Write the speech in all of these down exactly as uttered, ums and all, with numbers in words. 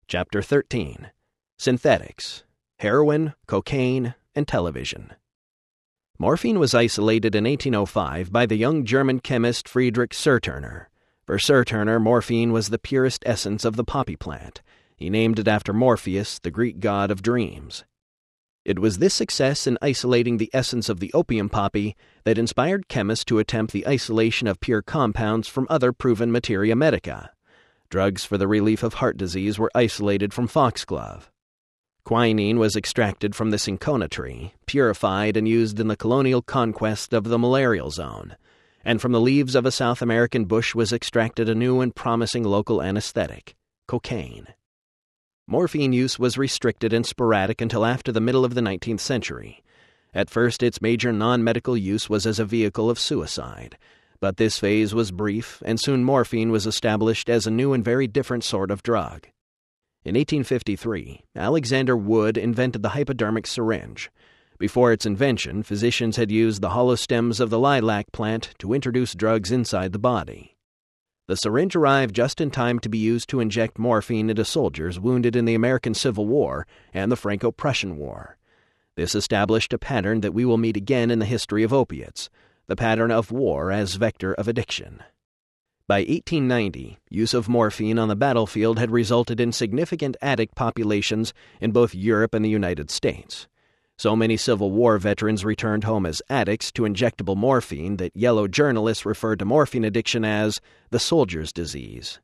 Chapter thirteen. Synthetics: Heroin, Cocaine, and Television. Morphine was isolated in eighteen oh five by the young German chemist Friedrich Serturner. For Serturner, morphine was the purest essence of the poppy plant. He named it after Morpheus, the Greek god of dreams. It was this success in isolating the essence of the opium poppy that inspired chemists to attempt the isolation of pure compounds from other proven materia medica. Drugs for the relief of heart disease were isolated from foxglove. Quinine was extracted from the cinchona tree, purified and used in the colonial conquest of the malarial zone, and from the leaves of a South American bush was extracted a new and promising local anesthetic: cocaine. Morphine use was restricted and sporadic until after the middle of the nineteenth century. At first, its major non-medical use was as a vehicle of suicide, but this phase was brief, and soon morphine was established as a new and very different sort of drug. In eighteen fifty-three, Alexander Wood invented the hypodermic syringe. Before its invention, physicians had used the hollow stems of the lilac plant to introduce drugs inside the body. The syringe arrived just in time to be used to inject morphine into soldiers wounded in the American Civil War and the Franco-Prussian War. This established a pattern that we will meet again in the history of opiates, the pattern of war as vector of addiction. By eighteen ninety, use of morphine on the battlefield had resulted in significant addict populations in both Europe and the United States. So many Civil War veterans returned home as addicts to injectable morphine that yellow journalists referred to morphine addiction as the soldier's disease.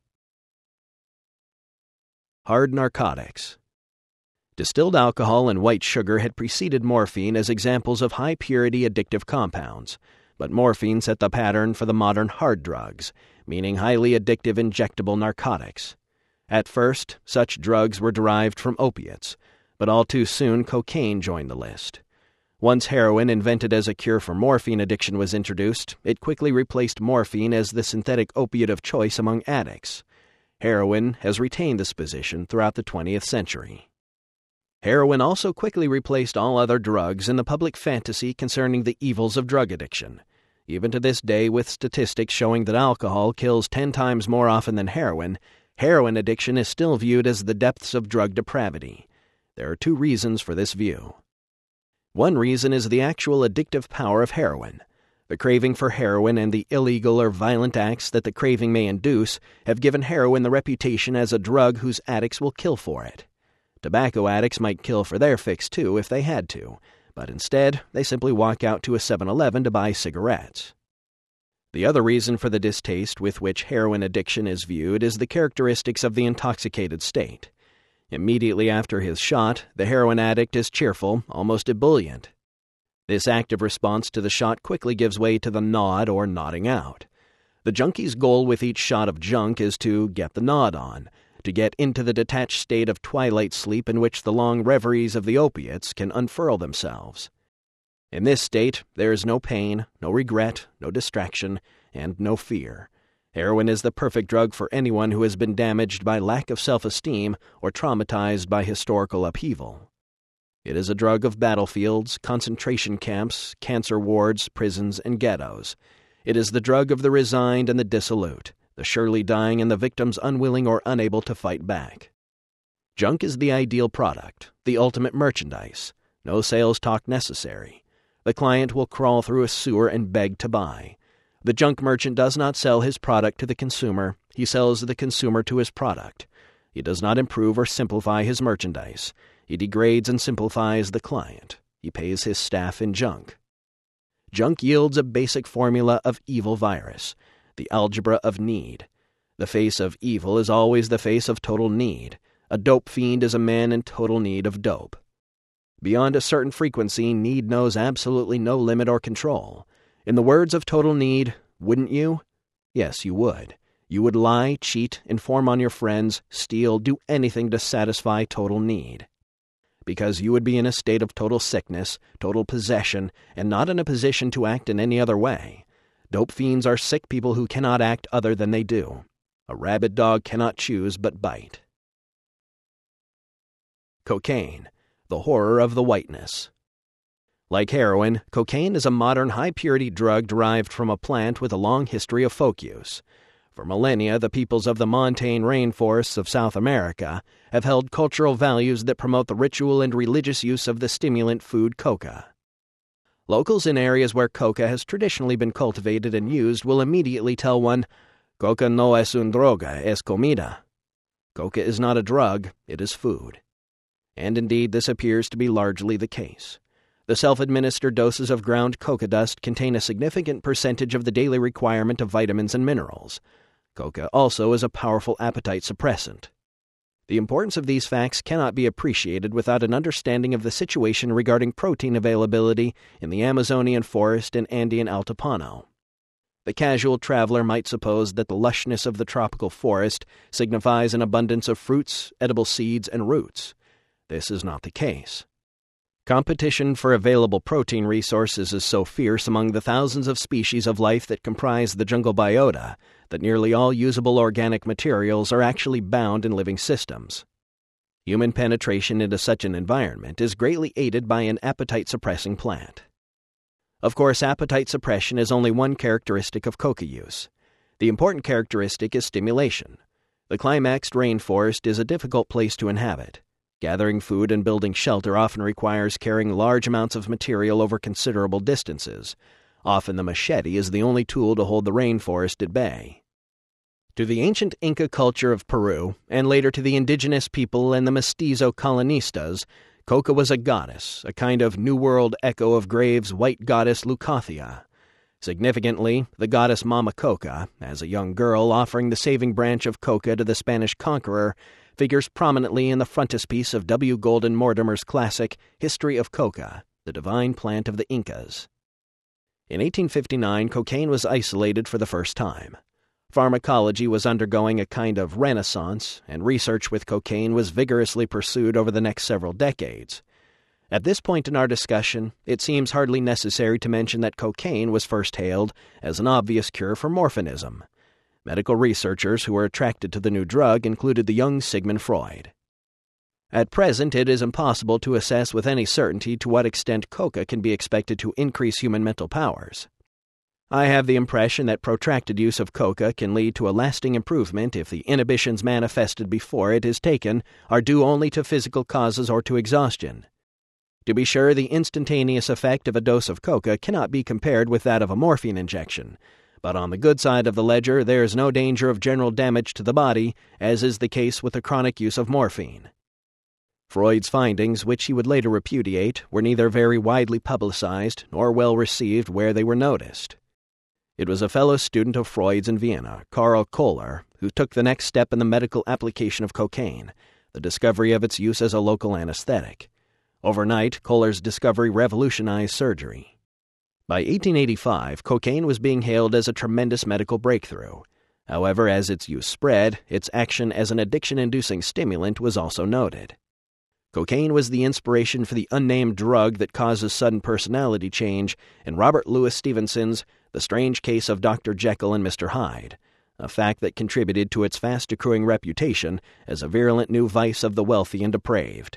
Hard narcotics. Distilled alcohol and white sugar had preceded morphine as examples of high-purity addictive compounds, but morphine set the pattern for the modern hard drugs, meaning highly addictive injectable narcotics. At first, such drugs were derived from opiates, but all too soon cocaine joined the list. Once heroin, invented as a cure for morphine addiction, was introduced, it quickly replaced morphine as the synthetic opiate of choice among addicts. Heroin has retained this position throughout the twentieth century. Heroin also quickly replaced all other drugs in the public fantasy concerning the evils of drug addiction. Even to this day, with statistics showing that alcohol kills ten times more often than heroin, heroin addiction is still viewed as the depths of drug depravity. There are two reasons for this view. One reason is the actual addictive power of heroin. The craving for heroin and the illegal or violent acts that the craving may induce have given heroin the reputation as a drug whose addicts will kill for it. Tobacco addicts might kill for their fix too if they had to, but instead they simply walk out to a seven eleven to buy cigarettes. The other reason for the distaste with which heroin addiction is viewed is the characteristics of the intoxicated state. Immediately after his shot, the heroin addict is cheerful, almost ebullient. This active response to the shot quickly gives way to the nod or nodding out. The junkie's goal with each shot of junk is to get the nod on, to get into the detached state of twilight sleep in which the long reveries of the opiates can unfurl themselves. In this state, there is no pain, no regret, no distraction, and no fear. Heroin is the perfect drug for anyone who has been damaged by lack of self-esteem or traumatized by historical upheaval. It is a drug of battlefields, concentration camps, cancer wards, prisons, and ghettos. It is the drug of the resigned and the dissolute, the surely dying and the victims unwilling or unable to fight back. Junk is the ideal product, the ultimate merchandise. No sales talk necessary. The client will crawl through a sewer and beg to buy. The junk merchant does not sell his product to the consumer, he sells the consumer to his product. He does not improve or simplify his merchandise. He degrades and simplifies the client. He pays his staff in junk. Junk yields a basic formula of evil virus, the algebra of need. The face of evil is always the face of total need. A dope fiend is a man in total need of dope. Beyond a certain frequency, need knows absolutely no limit or control. In the words of Total Need, wouldn't you? Yes, you would. You would lie, cheat, inform on your friends, steal, do anything to satisfy total need. Because you would be in a state of total sickness, total possession, and not in a position to act in any other way. Dope fiends are sick people who cannot act other than they do. A rabid dog cannot choose but bite. Cocaine, the horror of the whiteness. Like heroin, cocaine is a modern high-purity drug derived from a plant with a long history of folk use. For millennia, the peoples of the montane rainforests of South America have held cultural values that promote the ritual and religious use of the stimulant food coca. Locals in areas where coca has traditionally been cultivated and used will immediately tell one, "Coca no es un droga, es comida." Coca is not a drug, it is food. And indeed, this appears to be largely the case. The self-administered doses of ground coca dust contain a significant percentage of the daily requirement of vitamins and minerals. Coca also is a powerful appetite suppressant. The importance of these facts cannot be appreciated without an understanding of the situation regarding protein availability in the Amazonian forest and Andean Altipano. The casual traveler might suppose that the lushness of the tropical forest signifies an abundance of fruits, edible seeds, and roots. This is not the case. Competition for available protein resources is so fierce among the thousands of species of life that comprise the jungle biota that nearly all usable organic materials are actually bound in living systems. Human penetration into such an environment is greatly aided by an appetite-suppressing plant. Of course, appetite suppression is only one characteristic of coca use. The important characteristic is stimulation. The climaxed rainforest is a difficult place to inhabit. Gathering food and building shelter often requires carrying large amounts of material over considerable distances. Often the machete is the only tool to hold the rainforest at bay. To the ancient Inca culture of Peru, and later to the indigenous people and the mestizo colonistas, coca was a goddess, a kind of New World echo of Graves' white goddess Leucothea. Significantly, the goddess Mama Coca, as a young girl offering the saving branch of coca to the Spanish conqueror, figures prominently in the frontispiece of W. Golden Mortimer's classic History of Coca, the divine plant of the Incas. In eighteen fifty-nine, cocaine was isolated for the first time. Pharmacology was undergoing a kind of renaissance, and research with cocaine was vigorously pursued over the next several decades. At this point in our discussion, it seems hardly necessary to mention that cocaine was first hailed as an obvious cure for morphinism. Medical researchers who were attracted to the new drug included the young Sigmund Freud. At present, it is impossible to assess with any certainty to what extent coca can be expected to increase human mental powers. I have the impression that protracted use of coca can lead to a lasting improvement if the inhibitions manifested before it is taken are due only to physical causes or to exhaustion. To be sure, the instantaneous effect of a dose of coca cannot be compared with that of a morphine injection, but on the good side of the ledger there is no danger of general damage to the body, as is the case with the chronic use of morphine. Freud's findings, which he would later repudiate, were neither very widely publicized nor well received where they were noticed. It was a fellow student of Freud's in Vienna, Karl Kohler, who took the next step in the medical application of cocaine, the discovery of its use as a local anesthetic. Overnight, Kohler's discovery revolutionized surgery. By eighteen eighty-five, cocaine was being hailed as a tremendous medical breakthrough. However, as its use spread, its action as an addiction-inducing stimulant was also noted. Cocaine was the inspiration for the unnamed drug that causes sudden personality change in Robert Louis Stevenson's The Strange Case of Doctor Jekyll and Mister Hyde, a fact that contributed to its fast-accruing reputation as a virulent new vice of the wealthy and depraved.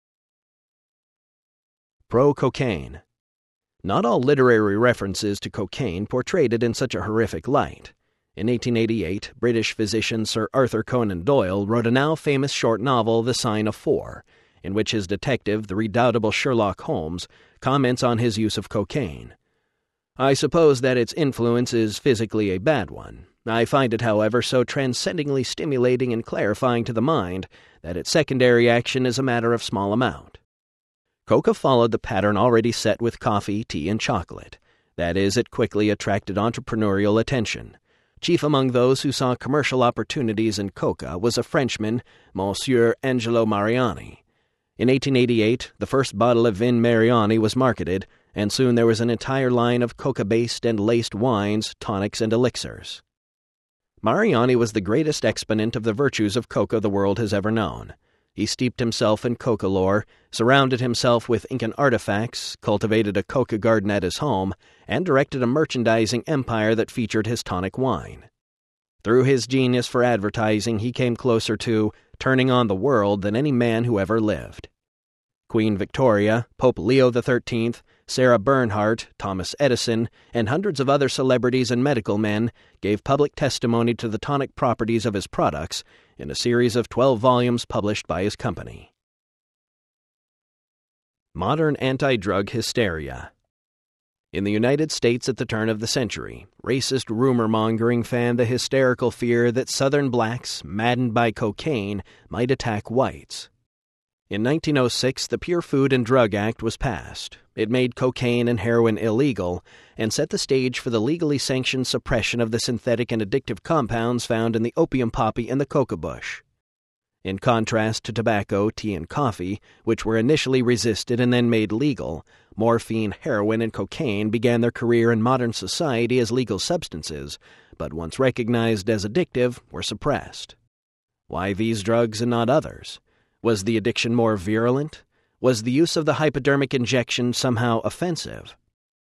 Pro-cocaine. Not all literary references to cocaine portrayed it in such a horrific light. In eighteen eighty-eight, British physician Sir Arthur Conan Doyle wrote a now-famous short novel, The Sign of Four, in which his detective, the redoubtable Sherlock Holmes, comments on his use of cocaine. I suppose that its influence is physically a bad one. I find it, however, so transcendingly stimulating and clarifying to the mind that its secondary action is a matter of small amount. Coca followed the pattern already set with coffee, tea, and chocolate. That is, it quickly attracted entrepreneurial attention. Chief among those who saw commercial opportunities in coca was a Frenchman, Monsieur Angelo Mariani. In eighteen eighty-eight, the first bottle of Vin Mariani was marketed, and soon there was an entire line of coca-based and laced wines, tonics, and elixirs. Mariani was the greatest exponent of the virtues of coca the world has ever known. He steeped himself in coca lore, surrounded himself with Incan artifacts, cultivated a coca garden at his home, and directed a merchandising empire that featured his tonic wine. Through his genius for advertising, he came closer to turning on the world than any man who ever lived. Queen Victoria, Pope Leo the thirteenth, Sarah Bernhardt, Thomas Edison, and hundreds of other celebrities and medical men gave public testimony to the tonic properties of his products in a series of twelve volumes published by his company. Modern anti-drug hysteria. In the United States at the turn of the century, racist rumor-mongering fanned the hysterical fear that Southern blacks, maddened by cocaine, might attack whites. In nineteen oh six, the Pure Food and Drug Act was passed. It made cocaine and heroin illegal and set the stage for the legally sanctioned suppression of the synthetic and addictive compounds found in the opium poppy and the coca bush. In contrast to tobacco, tea, and coffee, which were initially resisted and then made legal, morphine, heroin, and cocaine began their career in modern society as legal substances, but once recognized as addictive, were suppressed. Why these drugs and not others? Was the addiction more virulent? Was the use of the hypodermic injection somehow offensive?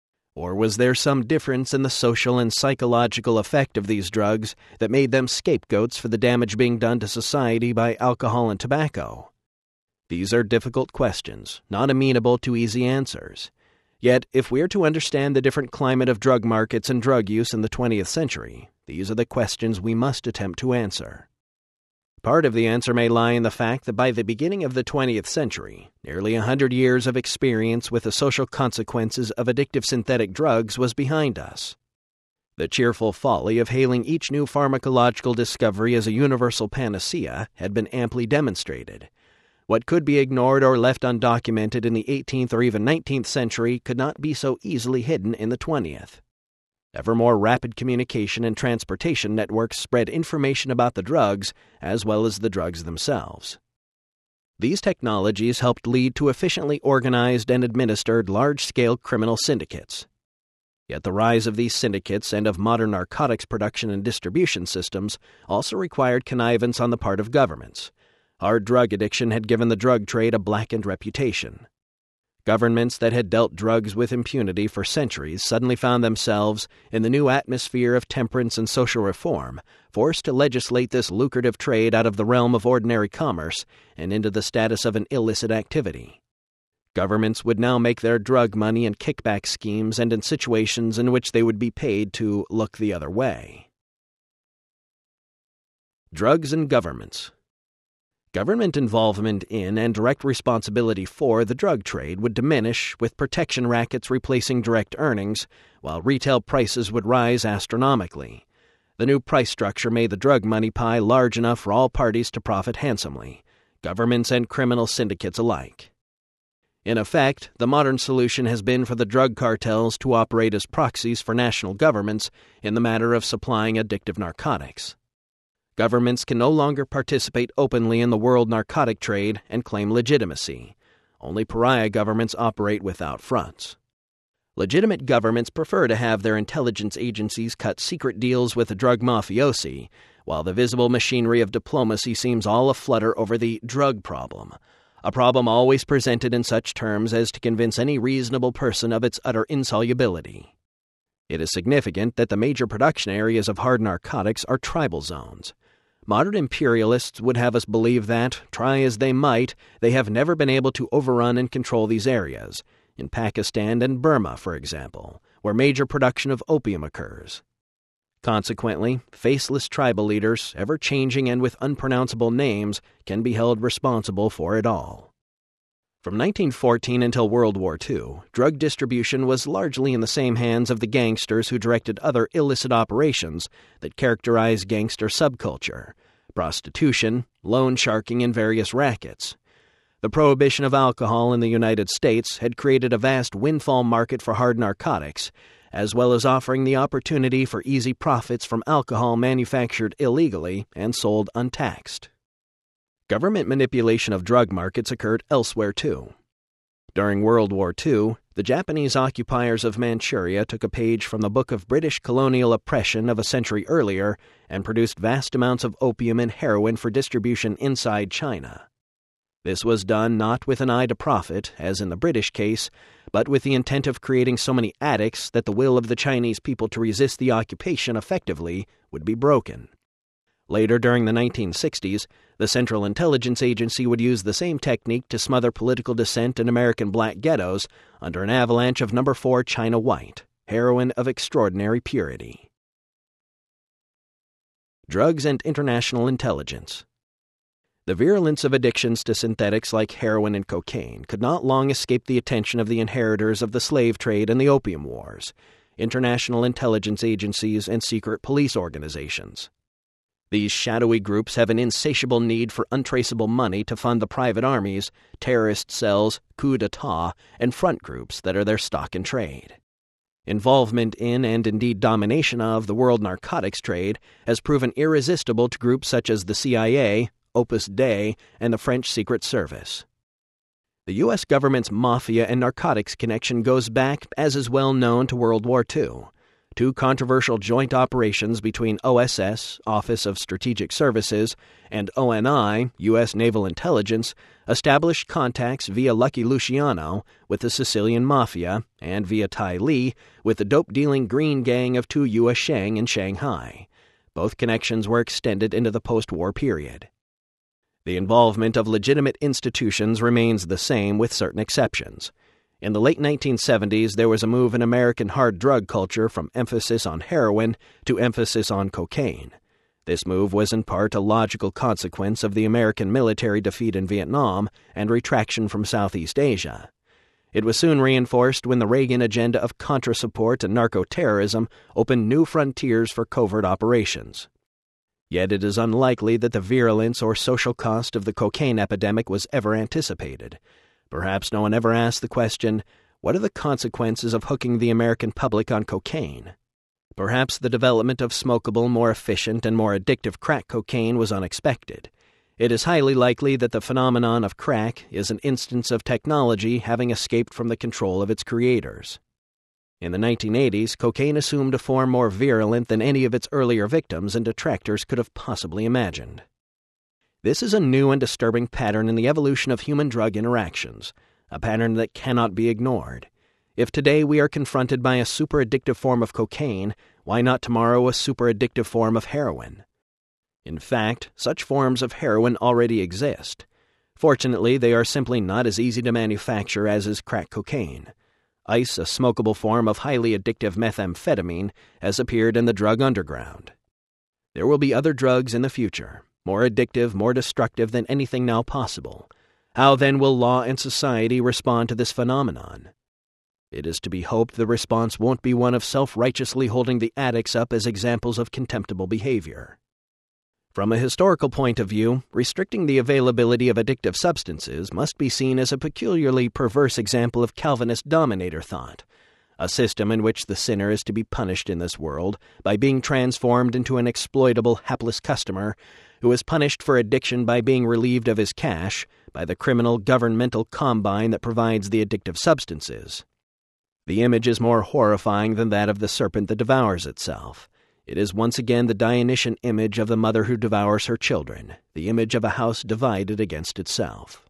Or was there some difference in the social and psychological effect of these drugs that made them scapegoats for the damage being done to society by alcohol and tobacco? These are difficult questions, not amenable to easy answers. Yet, if we are to understand the different climate of drug markets and drug use in the twentieth century, these are the questions we must attempt to answer. Part of the answer may lie in the fact that by the beginning of the twentieth century, nearly a hundred years of experience with the social consequences of addictive synthetic drugs was behind us. The cheerful folly of hailing each new pharmacological discovery as a universal panacea had been amply demonstrated. What could be ignored or left undocumented in the eighteenth or even nineteenth century could not be so easily hidden in the twentieth. Ever more rapid communication and transportation networks spread information about the drugs as well as the drugs themselves. These technologies helped lead to efficiently organized and administered large-scale criminal syndicates. Yet the rise of these syndicates and of modern narcotics production and distribution systems also required connivance on the part of governments. Hard drug addiction had given the drug trade a blackened reputation. Governments that had dealt drugs with impunity for centuries suddenly found themselves, in the new atmosphere of temperance and social reform, forced to legislate this lucrative trade out of the realm of ordinary commerce and into the status of an illicit activity. Governments would now make their drug money in kickback schemes and in situations in which they would be paid to look the other way. Drugs and governments. Government involvement in and direct responsibility for the drug trade would diminish, with protection rackets replacing direct earnings, while retail prices would rise astronomically. The new price structure made the drug money pie large enough for all parties to profit handsomely, governments and criminal syndicates alike. In effect, the modern solution has been for the drug cartels to operate as proxies for national governments in the matter of supplying addictive narcotics. Governments can no longer participate openly in the world narcotic trade and claim legitimacy. Only pariah governments operate without fronts. Legitimate governments prefer to have their intelligence agencies cut secret deals with the drug mafiosi, while the visible machinery of diplomacy seems all aflutter over the drug problem, a problem always presented in such terms as to convince any reasonable person of its utter insolubility. It is significant that the major production areas of hard narcotics are tribal zones. Modern imperialists would have us believe that, try as they might, they have never been able to overrun and control these areas, in Pakistan and Burma, for example, where major production of opium occurs. Consequently, faceless tribal leaders, ever changing and with unpronounceable names, can be held responsible for it all. From nineteen fourteen until World War Two, drug distribution was largely in the same hands of the gangsters who directed other illicit operations that characterize gangster subculture: prostitution, loan sharking, and various rackets. The prohibition of alcohol in the United States had created a vast windfall market for hard narcotics, as well as offering the opportunity for easy profits from alcohol manufactured illegally and sold untaxed. Government manipulation of drug markets occurred elsewhere too. During World War Two, the Japanese occupiers of Manchuria took a page from the book of British colonial oppression of a century earlier and produced vast amounts of opium and heroin for distribution inside China. This was done not with an eye to profit, as in the British case, but with the intent of creating so many addicts that the will of the Chinese people to resist the occupation effectively would be broken. Later, during the nineteen sixties, the Central Intelligence Agency would use the same technique to smother political dissent in American black ghettos under an avalanche of number four China White, heroin of extraordinary purity. Drugs and international intelligence. The virulence of addictions to synthetics like heroin and cocaine could not long escape the attention of the inheritors of the slave trade and the opium wars, international intelligence agencies, and secret police organizations. These shadowy groups have an insatiable need for untraceable money to fund the private armies, terrorist cells, coup d'etat, and front groups that are their stock in trade. Involvement in and indeed domination of the world narcotics trade has proven irresistible to groups such as the C I A, Opus Dei, and the French Secret Service. The U S government's mafia and narcotics connection goes back, as is well known, to World War Two. Two controversial joint operations between O S S, Office of Strategic Services, and O N I, U S Naval Intelligence, established contacts via Lucky Luciano with the Sicilian Mafia and via Tai Li with the dope-dealing Green Gang of Tu Yue Sheng in Shanghai. Both connections were extended into the post-war period. The involvement of legitimate institutions remains the same with certain exceptions. In the late nineteen seventies, there was a move in American hard drug culture from emphasis on heroin to emphasis on cocaine. This move was in part a logical consequence of the American military defeat in Vietnam and retraction from Southeast Asia. It was soon reinforced when the Reagan agenda of Contra support and narco-terrorism opened new frontiers for covert operations. Yet it is unlikely that the virulence or social cost of the cocaine epidemic was ever anticipated. Perhaps no one ever asked the question, what are the consequences of hooking the American public on cocaine? Perhaps the development of smokable, more efficient, and more addictive crack cocaine was unexpected. It is highly likely that the phenomenon of crack is an instance of technology having escaped from the control of its creators. In the nineteen eighties, cocaine assumed a form more virulent than any of its earlier victims and detractors could have possibly imagined. This is a new and disturbing pattern in the evolution of human drug interactions, a pattern that cannot be ignored. If today we are confronted by a super-addictive form of cocaine, why not tomorrow a super-addictive form of heroin? In fact, such forms of heroin already exist. Fortunately, they are simply not as easy to manufacture as is crack cocaine. Ice, a smokable form of highly addictive methamphetamine, has appeared in the drug underground. There will be other drugs in the future, more addictive, more destructive than anything now possible. How then will law and society respond to this phenomenon? It is to be hoped the response won't be one of self-righteously holding the addicts up as examples of contemptible behavior. From a historical point of view, restricting the availability of addictive substances must be seen as a peculiarly perverse example of Calvinist dominator thought, a system in which the sinner is to be punished in this world by being transformed into an exploitable, hapless customer who is punished for addiction by being relieved of his cash by the criminal governmental combine that provides the addictive substances. The image is more horrifying than that of the serpent that devours itself. It is once again the Dionysian image of the mother who devours her children, the image of a house divided against itself.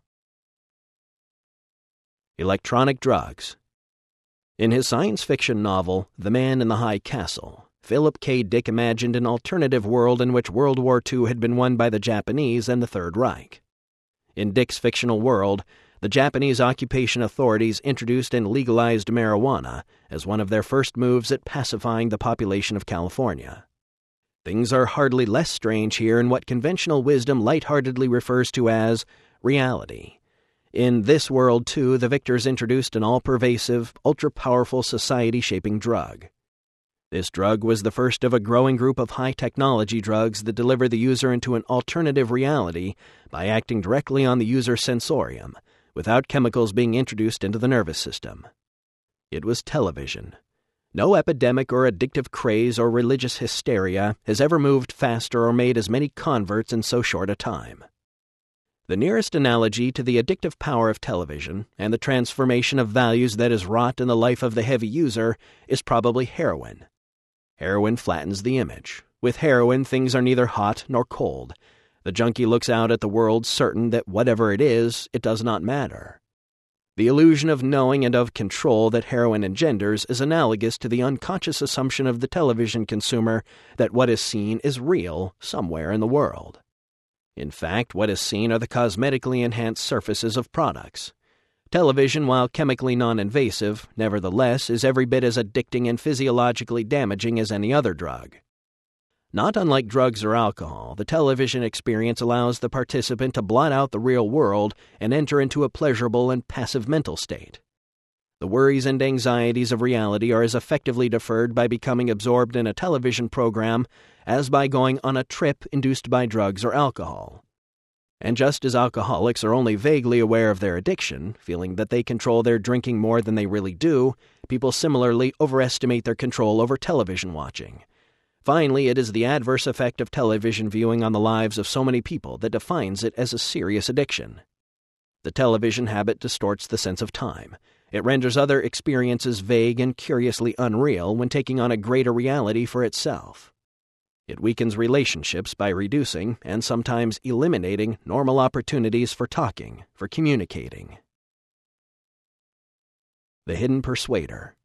Electronic drugs. In his science fiction novel, The Man in the High Castle, Philip K. Dick imagined an alternative world in which World War Two had been won by the Japanese and the Third Reich. In Dick's fictional world, the Japanese occupation authorities introduced and legalized marijuana as one of their first moves at pacifying the population of California. Things are hardly less strange here in what conventional wisdom lightheartedly refers to as reality. In this world, too, the victors introduced an all-pervasive, ultra-powerful society-shaping drug. This drug was the first of a growing group of high-technology drugs that deliver the user into an alternative reality by acting directly on the user's sensorium, without chemicals being introduced into the nervous system. It was television. No epidemic or addictive craze or religious hysteria has ever moved faster or made as many converts in so short a time. The nearest analogy to the addictive power of television and the transformation of values that is wrought in the life of the heavy user is probably heroin. Heroin flattens the image. With heroin, things are neither hot nor cold. The junkie looks out at the world certain that whatever it is, it does not matter. The illusion of knowing and of control that heroin engenders is analogous to the unconscious assumption of the television consumer that what is seen is real somewhere in the world. In fact, what is seen are the cosmetically enhanced surfaces of products. Television, while chemically non-invasive, nevertheless is every bit as addicting and physiologically damaging as any other drug. Not unlike drugs or alcohol, the television experience allows the participant to blot out the real world and enter into a pleasurable and passive mental state. The worries and anxieties of reality are as effectively deferred by becoming absorbed in a television program as by going on a trip induced by drugs or alcohol. And just as alcoholics are only vaguely aware of their addiction, feeling that they control their drinking more than they really do, people similarly overestimate their control over television watching. Finally, it is the adverse effect of television viewing on the lives of so many people that defines it as a serious addiction. The television habit distorts the sense of time. It renders other experiences vague and curiously unreal when taking on a greater reality for itself. It weakens relationships by reducing, and sometimes eliminating, normal opportunities for talking, for communicating. The Hidden Persuader.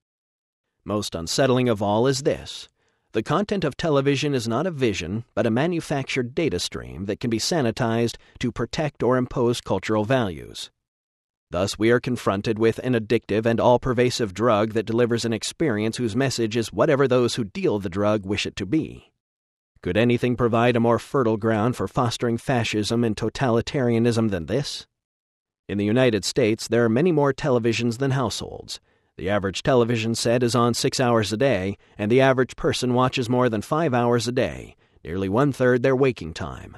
Most unsettling of all is this. The content of television is not a vision, but a manufactured data stream that can be sanitized to protect or impose cultural values. Thus, we are confronted with an addictive and all-pervasive drug that delivers an experience whose message is whatever those who deal the drug wish it to be. Could anything provide a more fertile ground for fostering fascism and totalitarianism than this? In the United States, there are many more televisions than households. The average television set is on six hours a day, and the average person watches more than five hours a day, nearly one-third their waking time.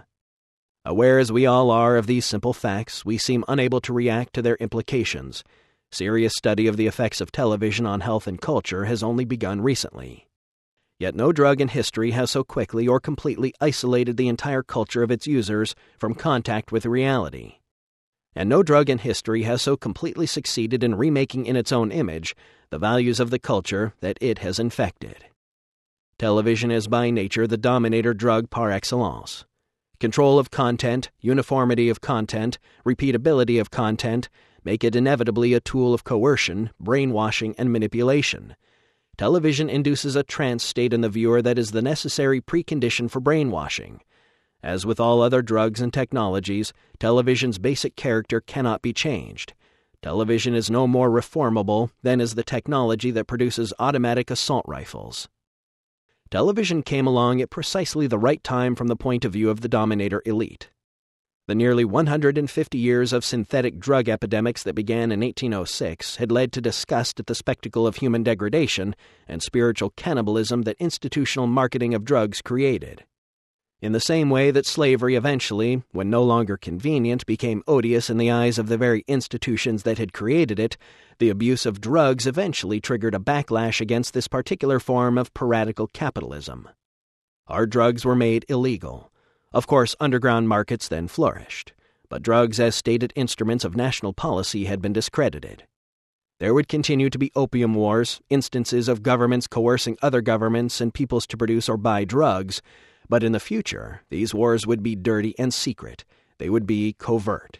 Aware as we all are of these simple facts, we seem unable to react to their implications. Serious study of the effects of television on health and culture has only begun recently. Yet no drug in history has so quickly or completely isolated the entire culture of its users from contact with reality. And no drug in history has so completely succeeded in remaking in its own image the values of the culture that it has infected. Television is by nature the dominator drug par excellence. Control of content, uniformity of content, repeatability of content make it inevitably a tool of coercion, brainwashing, and manipulation. Television induces a trance state in the viewer that is the necessary precondition for brainwashing. As with all other drugs and technologies, television's basic character cannot be changed. Television is no more reformable than is the technology that produces automatic assault rifles. Television came along at precisely the right time from the point of view of the dominator elite. The nearly one hundred fifty years of synthetic drug epidemics that began in eighteen oh six had led to disgust at the spectacle of human degradation and spiritual cannibalism that institutional marketing of drugs created. In the same way that slavery eventually, when no longer convenient, became odious in the eyes of the very institutions that had created it, the abuse of drugs eventually triggered a backlash against this particular form of piratical capitalism. Hard drugs were made illegal. Of course, underground markets then flourished, but drugs as stated instruments of national policy had been discredited. There would continue to be opium wars, instances of governments coercing other governments and peoples to produce or buy drugs, but in the future, these wars would be dirty and secret. They would be covert.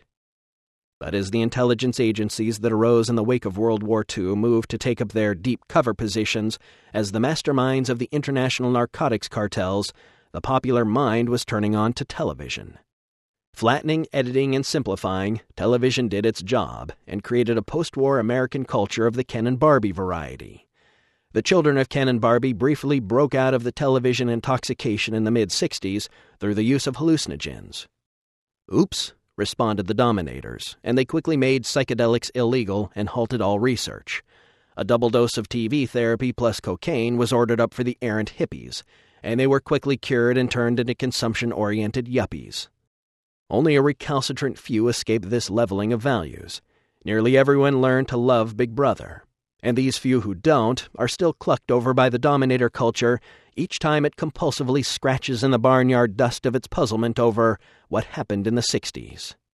But as the intelligence agencies that arose in the wake of World War Two moved to take up their deep cover positions as the masterminds of the international narcotics cartels, the popular mind was turning on to television. Flattening, editing, and simplifying, television did its job and created a post-war American culture of the Ken and Barbie variety. The children of Ken and Barbie briefly broke out of the television intoxication in the mid-sixties through the use of hallucinogens. Oops, responded the dominators, and they quickly made psychedelics illegal and halted all research. A double dose of T V therapy plus cocaine was ordered up for the errant hippies, and they were quickly cured and turned into consumption-oriented yuppies. Only a recalcitrant few escaped this leveling of values. Nearly everyone learned to love Big Brother. And these few who don't are still clucked over by the dominator culture each time it compulsively scratches in the barnyard dust of its puzzlement over what happened in the sixties.